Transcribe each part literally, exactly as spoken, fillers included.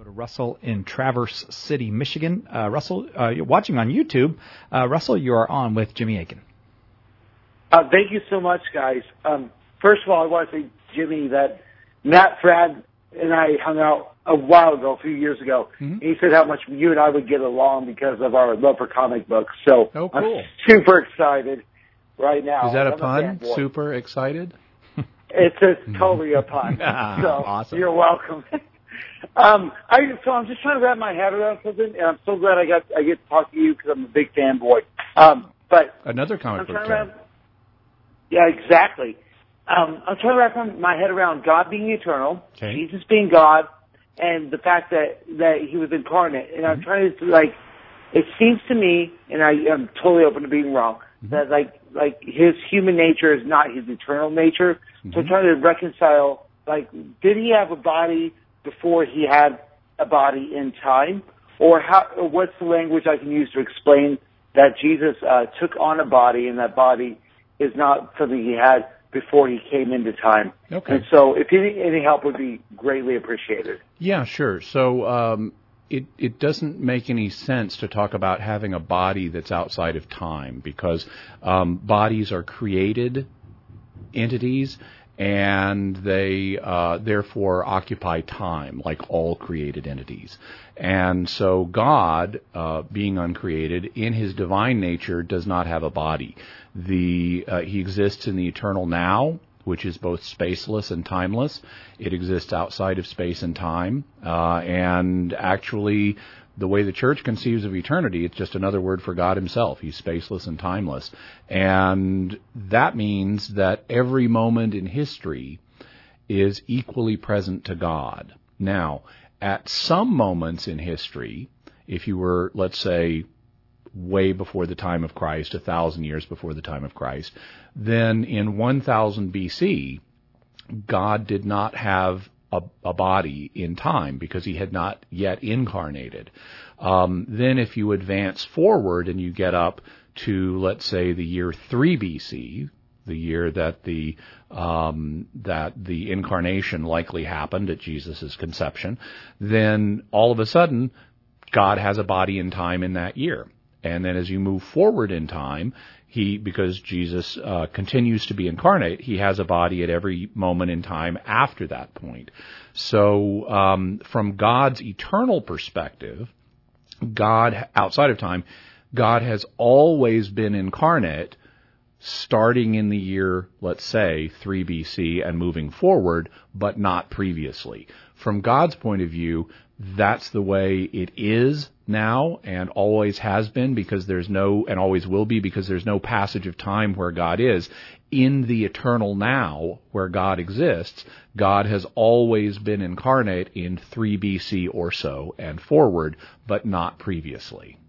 to Russell in Traverse City, Michigan. Uh, Russell, uh, you're watching on YouTube. Uh, Russell, you are on with Jimmy Akin. Uh, thank you so much, guys. Um, first of all, I want to say, Jimmy, that Matt Fradd and I hung out a while ago, a few years ago. Mm-hmm. He said how much you and I would get along because of our love for comic books. So oh, cool. I'm super excited right now. Is that a I'm pun? A super excited? It's a, totally a pun. So awesome. You're welcome. um, I, so I'm just trying to wrap my head around something, and I'm so glad I got I get to talk to you because I'm a big fanboy. Um, but Another comic book term. Yeah, exactly. Um, I'm trying to wrap my head around God being eternal, okay. Jesus being God, and the fact that, that he was incarnate. And mm-hmm. I'm trying to, like, it seems to me, and I am totally open to being wrong, mm-hmm. that, like, like his human nature is not his eternal nature. Mm-hmm. So I'm trying to reconcile, like, did he have a body before he had a body in time? Or how? Or what's the language I can use to explain that Jesus uh, took on a body, and that body is not something he had before he came into time? Okay. And so if any, any help would be greatly appreciated. Yeah, sure. So um, it, it doesn't make any sense to talk about having a body that's outside of time, because um, bodies are created entities, and they uh, therefore occupy time, like all created entities. And so God, uh, being uncreated, in his divine nature, does not have a body. The uh, he exists in the eternal now, which is both spaceless and timeless. It exists outside of space and time, uh, and actually, the way the church conceives of eternity, it's just another word for God himself. He's spaceless and timeless. And that means that every moment in history is equally present to God. Now, at some moments in history, if you were, let's say, way before the time of Christ, a thousand years before the time of Christ, then in one thousand B C, God did not have A, a body in time because he had not yet incarnated. Um, then if you advance forward and you get up to, let's say, the year three B C, the year that the um, that the incarnation likely happened at Jesus' conception, then all of a sudden God has a body in time in that year. And then as you move forward in time, he, because Jesus uh, continues to be incarnate, he has a body at every moment in time after that point. So um, from God's eternal perspective, God, outside of time, God has always been incarnate, starting in the year, let's say, three B C and moving forward, but not previously. From God's point of view, that's the way it is now and always has been, because there's no, and always will be, because there's no passage of time where God is. In the eternal now, where God exists, God has always been incarnate in three B C or so and forward, but not previously.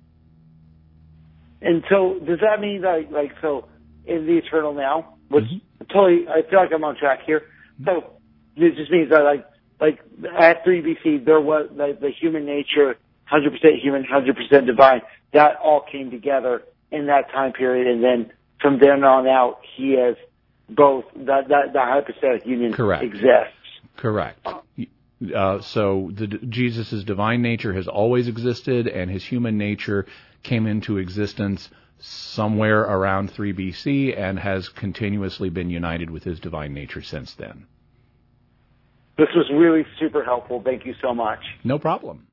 And so, does that mean that, like, so, in the eternal now, which mm-hmm. totally, I feel like I'm on track here. So, it just means that, like, like at three B C, there was like, the human nature, one hundred percent human, one hundred percent divine. That all came together in that time period, and then from then on out, he has both. That that, that hypostatic union Correct. exists. Correct. Uh, so the, Jesus' divine nature has always existed, and his human nature came into existence somewhere around three B C and has continuously been united with his divine nature since then. This was really super helpful. Thank you so much. No problem.